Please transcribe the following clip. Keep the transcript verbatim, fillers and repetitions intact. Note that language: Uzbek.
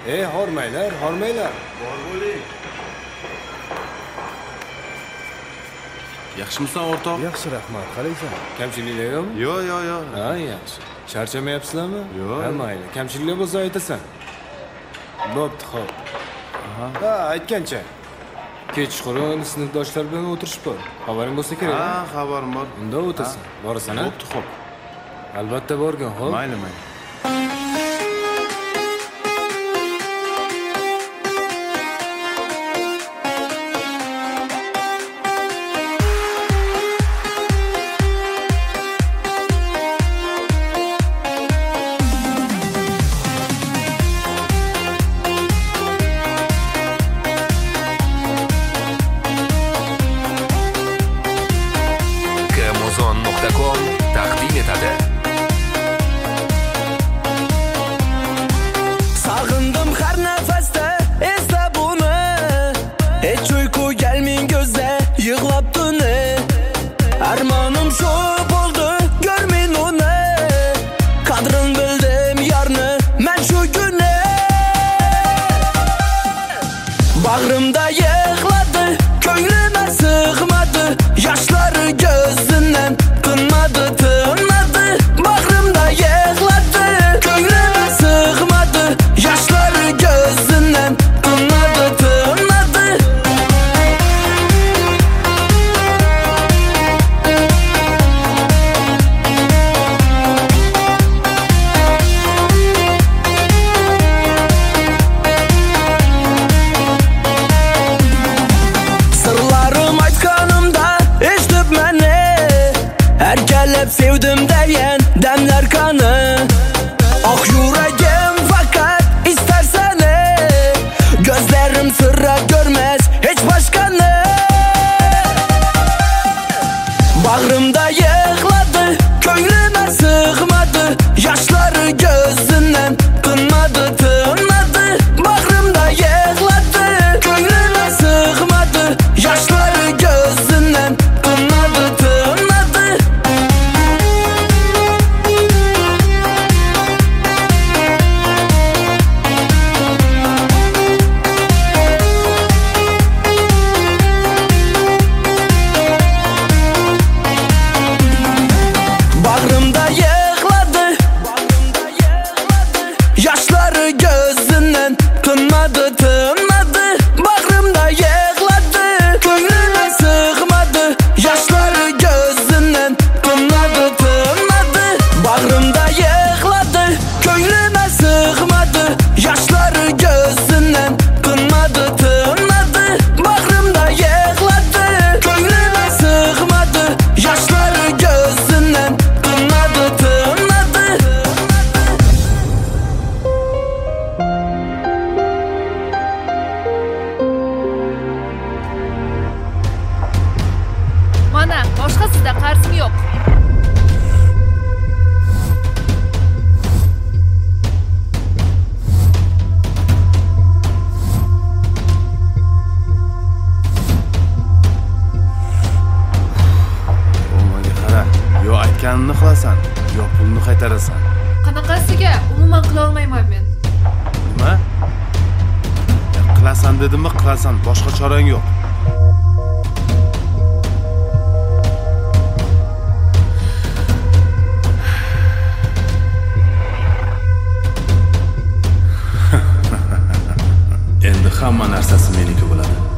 Ey, hormaylar, hormaylar. Bor bo'ling. Yaxshimisan o'rtoq? Yaxshi, rahmat. Qalaysan? Kamchiliklar yo'qmi? Yo'q, yo'q, yo'q. Ha, yaxshi. Charchamayapsizlarmi? Yo'q. Ha, mayli. Kamchiliklar bo'lsa aytasan. Bo'pti, xo'p. Aha. Ha, aytgancha. Kechqurun sinfdoshlar bilan o'tirish bor. Xabaring bo'lsa kerak. Ha, xabarim bor. Unda o'tasan. Borasan, ha? Bo'pti, xo'p. Albatta borgin, xo'p. Mayli, mayli. taqdim etadi. Sağındım her nefeste esla bunu. Hiç uyku gelmeyin gözde yığlap döne. Armanım şu oldu görmeyin onu. Kadrın bildim yarını ben şu güne. Bağrımda yığladı köylüme sığmadı. Yaşları gözünden tınmadı tınmadı. Bağrımda yığladı köylüme sığmadı. Yaşları gözünden tınmadı tınmadı. Sırlarım aytkanımda eşitip meni. Erkelep sevdim deyen demler kanı. Ah yüreğim fakat ister seni. Gözlerim sırra görmez hiç başkanı. Bağrımda yığladı köylüme sığmadı. Yaşları gözünden tınmadı tınmadı. Bağrımda yığladı köylüme sığmadı. Yaşları gözünden tınmadı tınmadı. Bağrımda yığladı yaşları gözünden tınmadı tınmadı. Bağrımda yığladı köylüme sığmadı. Yaşları gözünden tınmadı tınmadı. Bağrımda yığladı köylüme sığmadı. Yaşları gözünden tınmadı tınmadı. Bağrımda yığladı köylüme sığmadı. Yaşları gözünden tınmadı tınmadı. Mana, boshqasida qarzim yo'q. O'maga qara. Yo aytganimni qilasan, yo pulni qaytarasan. Qanaqasiga umuman qila olmayman men. Nima? Ya qilasan dedimmi, qilasan. Boshqa chorang yo'q. Endi hamma narsasi meniki bo'ladi.